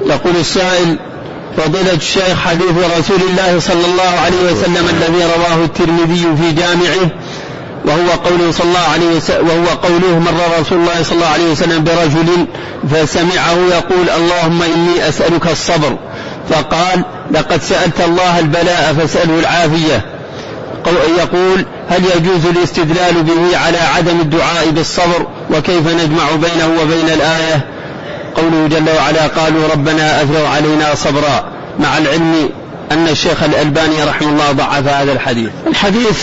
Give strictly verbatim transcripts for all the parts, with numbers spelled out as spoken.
يقول السائل: فضيلة الشيخ، حديث رسول الله صلى الله عليه وسلم الذي رواه الترمذي في جامعه وهو قوله صلى الله عليه وسلم وهو قوله: مر رسول الله صلى الله عليه وسلم برجل فسمعه يقول: اللهم إني أسألك الصبر، فقال: لقد سألت الله البلاء فاسأله العافية. يقول: هل يجوز الاستدلال به على عدم الدعاء بالصبر؟ وكيف نجمع بينه وبين الآية قوله جل وعلا: قالوا ربنا أفرغ علينا صبرا، مع العلم أن الشيخ الألباني رحمه الله ضعف هذا الحديث. الحديث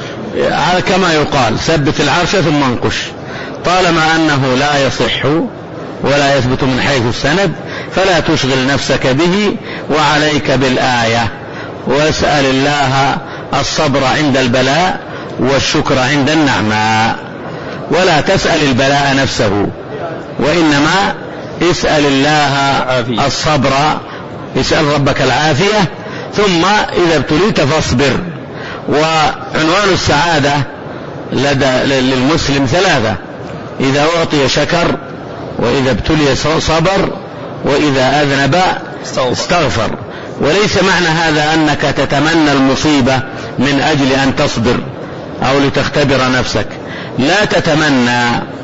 كما يقال: ثبت العرش ثم انقش. طالما أنه لا يصح ولا يثبت من حيث السند فلا تشغل نفسك به، وعليك بالآية، واسأل الله الصبر عند البلاء والشكر عند النعماء، ولا تسأل البلاء نفسه، وإنما اسأل الله الصبر، اسأل ربك العافية، ثم إذا ابتليت فاصبر. وعنوان السعادة لدى للمسلم ثلاثة: إذا أعطي شكر، وإذا ابتلي صبر، وإذا أذنب استغفر. وليس معنى هذا أنك تتمنى المصيبة من أجل أن تصبر أو لتختبر نفسك. لا تتمنى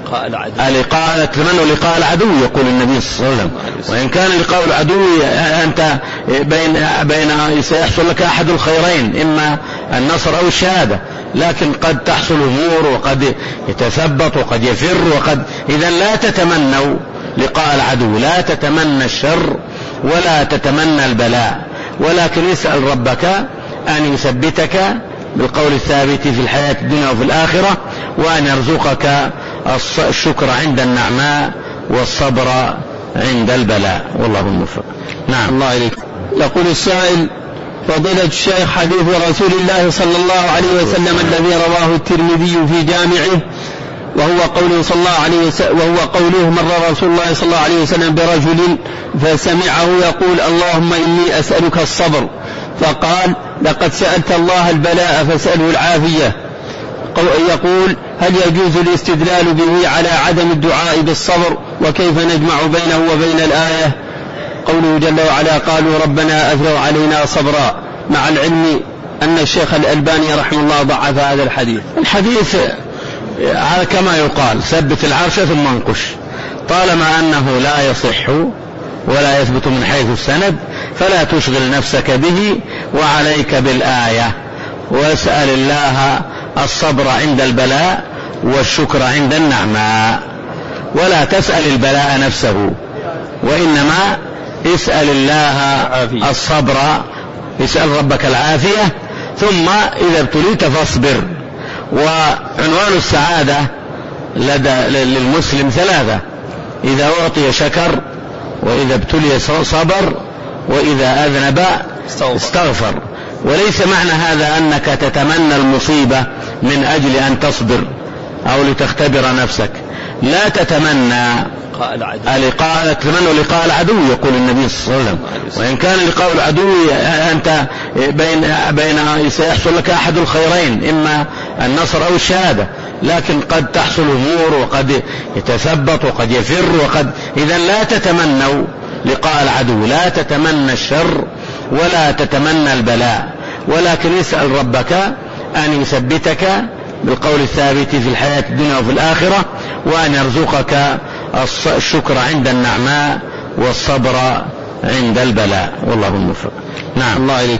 لقاء تتمنى لقاء العدو، يقول النبي صلى الله عليه وسلم، وإن كان لقاء العدو أنت بين بين سيحصل لك أحد الخيرين، إما النصر أو الشهادة، لكن قد تحصل أمور وقد يتثبط وقد يفر وقد إذا لا تتمنوا لقاء العدو، لا تتمنى الشر ولا تتمنى البلاء، ولكن اسأل ربك أن يثبتك بالقول الثابت في الحياة الدنيا وفي الآخرة، وأن يرزقك الشكر عند النعماء والصبر عند البلاء، والله الموفق. نعم. الله عليك. يقول السائل: فضيلة الشيخ، حديث رسول الله صلى الله عليه وسلم الذي رواه الترمذي في جامعه وهو قوله صلى الله عليه وسلم وهو قوله: مر رسول الله صلى الله عليه وسلم برجل فسمعه يقول: اللهم إني أسألك الصبر، فقال: لقد سألت الله البلاء فاسأله العافية. يقول: هل يجوز الاستدلال به على عدم الدعاء بالصبر؟ وكيف نجمع بينه وبين الآية قوله جل وعلا: قالوا ربنا أفرغ علينا صبرا، مع العلم أن الشيخ الألباني رحمه الله ضعف هذا الحديث. الحديث كما يقال: ثبت العرش ثم انقش. طالما أنه لا يصح ولا يثبت من حيث السند فلا تشغل نفسك به، وعليك بالآية، واسأل الله الصبر عند البلاء والشكر عند النعماء، ولا تسأل البلاء نفسه، وإنما اسأل الله الصبر، اسأل ربك العافية، ثم إذا ابتليت فاصبر. وعنوان السعادة لدى للمسلم ثلاثة: إذا أعطي شكر، وإذا ابتلي صبر، وإذا أذنب استغفر. وليس معنى هذا أنك تتمنى المصيبة من أجل أن تصبر أو لتختبر نفسك. لا تتمنى لقاء تتمنى لقاء العدو، يقول النبي صلى الله عليه وسلم، وإن كان لقاء العدو أنت بين بين سيحصل لك أحد الخيرين، إما النصر أو الشهادة، لكن قد تحصل أمور وقد يتثبط وقد يفر وقد إذا لا تتمنوا لقاء العدو، لا تتمنى الشر ولا تتمنى البلاء، ولكن اسأل ربك أن يثبتك بالقول الثابت في الحياة الدنيا وفي الآخرة، وأن يرزقك الشكر عند النعماء والصبر عند البلاء، والله الموفق. نعم. الله عليك.